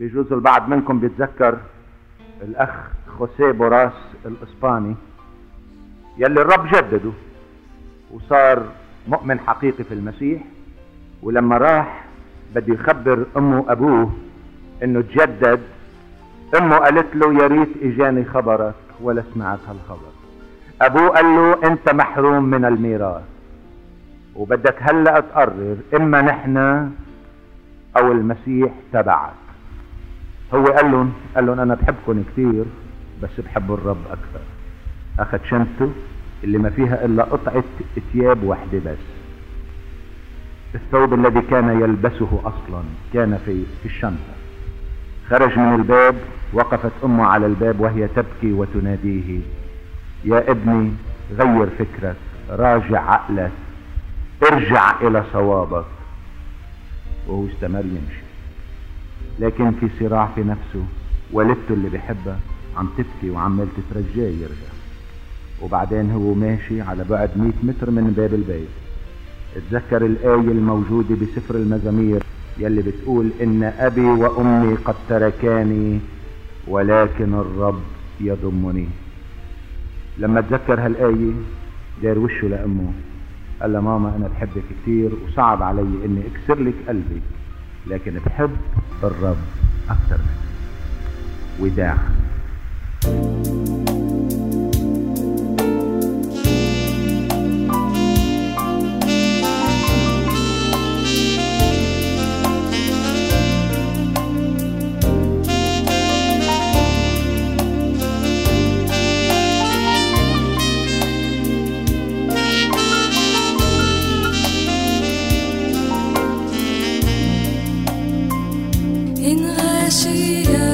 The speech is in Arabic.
بيجوز البعض منكم بيتذكر الأخ خوسيه بوراس الإسباني يلي الرب جدده وصار مؤمن حقيقي في المسيح، ولما راح بده يخبر أمه وأبوه إنه تجدد، أمه قالت له يا ريت إجاني خبرك ولا سمعت هالخبر. أبوه قال له أنت محروم من الميراث وبدك هلأ تقرر إما نحن أو المسيح تبعك. هو قال لهم أنا بحبكم كثير بس بحب الرب أكثر. أخذ شنطته اللي ما فيها إلا قطعة ثياب واحدة بس، الثوب الذي كان يلبسه أصلا كان في الشنطة. خرج من الباب، وقفت أمه على الباب وهي تبكي وتناديه يا ابني غير فكرك، راجع عقلك، ارجع إلى صوابك. وهو استمر يمشي، لكن في صراع في نفسه. والدته اللي بحبها عم تبكي وعمال تترجاه يرجع. وبعدين هو ماشي على بعد 100 متر من باب البيت اتذكر الآية الموجودة بسفر المزامير يلي بتقول إن أبي وأمي قد تركاني ولكن الرب يضمني. لما اتذكر هالآية دار وشه لأمه قال له ماما أنا بحبك كتير وصعب علي إني أكسر لك قلبي، لكن بحب الرب أكتر منك. وداع. إن غاشية